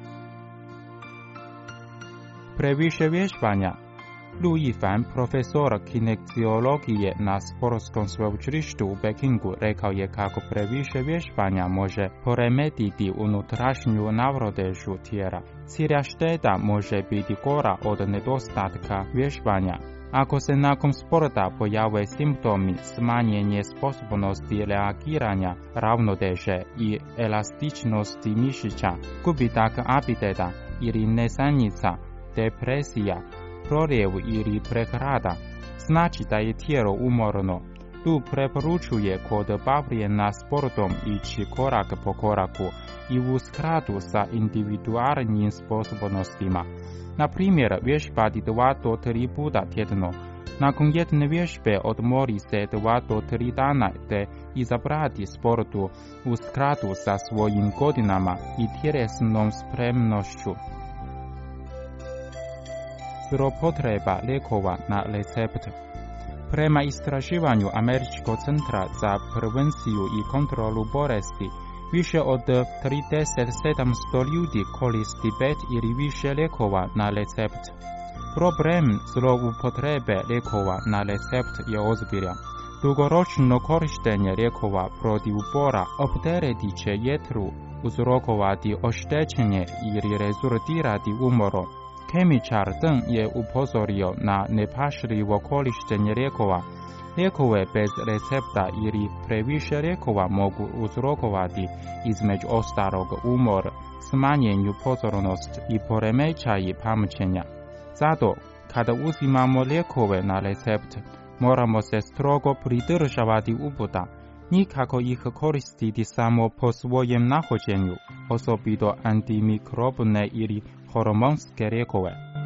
Previše vježbanja. Lu Yifan, profesor kineziologije na sportskom sveučilištu u Pekingu, rekao je kako previše vježbanja može poremetiti unutrašnju navrotežu tijela. Cilja šteta može biti gora od nedostatka vježbanja. Ako se nakon sporta pojave simptomi smanjenje sposobnosti reagiranja, ravnoteže i elastičnosti mišića, gubitak apetita ili nesanica, depresija, proljev ili prehlada, znači da je tijelo umorno. Tu preporučuje kod bavljenja sportom ići korak po koraku i u skladu sa individualnim sposobnostima. Na primjer, vježbati 2 do 3 puta tjedno. Nakon jedne vježbe odmori se 2 do 3 dana te izabrati sportu u skladu sa svojim godinama i tjelesnom spremnošću. Zloupotreba lijekova na recept. Prema istraživanju Američkog centra za prevenciju i kontrolu bolesti, više od 3700 ljudi koristi 5 ili više lijekova na recept. Problem zloupotrebe lijekova na recept je ozbiljan. Dugoročno korištenje lijekova protiv bora opteretit će jetru, uzrokovati oštećenje ili rezultirati umorom. Kemičar Deng je upozorio na nepažljivo korištenje lijekova. Lijekove bez recepta ili previše lijekova mogu uzrokovati između ostalog umor, smanjenju pozornost i poremećaji pamćenja. Zato, kada uzimamo lijekove na recept, moramo se strogo pridržavati uputa. Nikako ih koristiti samo po svojem nahođenju, osobito antimikrobne ili hormonske lijekove.